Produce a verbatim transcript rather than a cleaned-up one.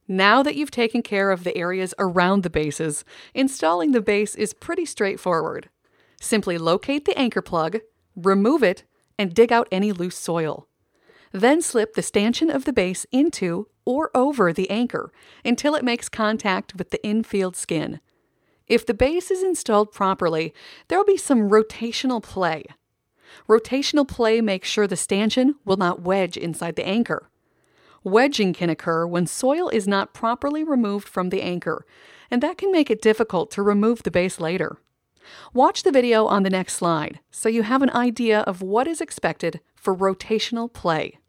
Now that you've taken care of the areas around the bases, installing the base is pretty straightforward. Simply locate the anchor plug, remove it, and dig out any loose soil. Then slip the stanchion of the base into or over the anchor until it makes contact with the infield skin. If the base is installed properly, there will be some rotational play. Rotational play makes sure the stanchion will not wedge inside the anchor. Wedging can occur when soil is not properly removed from the anchor, and that can make it difficult to remove the base later. Watch the video on the next slide so you have an idea of what is expected for rotational play.